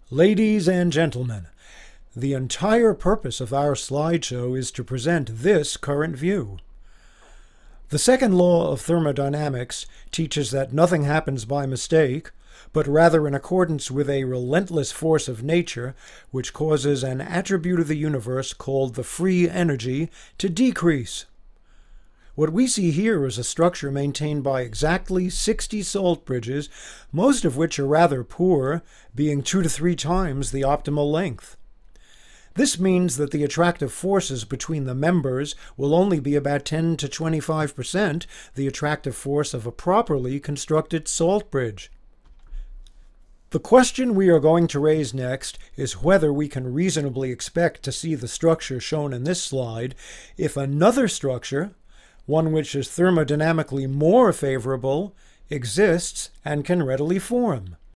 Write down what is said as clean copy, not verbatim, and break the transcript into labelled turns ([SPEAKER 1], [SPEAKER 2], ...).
[SPEAKER 1] Ladies and gentlemen, the entire purpose of our slideshow is to present this current view. The second law of thermodynamics teaches that nothing happens by mistake, but rather in accordance with a relentless force of nature which causes an attribute of the universe called the free energy to decrease. What we see here is a structure maintained by exactly 60 salt bridges, most of which are rather poor, being 2 to 3 times the optimal length. This means that the attractive forces between the members will only be about 10 to 25% the attractive force of a properly constructed salt bridge. The question we are going to raise next is whether we can reasonably expect to see the structure shown in this slide if another structure, one which is thermodynamically more favorable, exists and can readily form.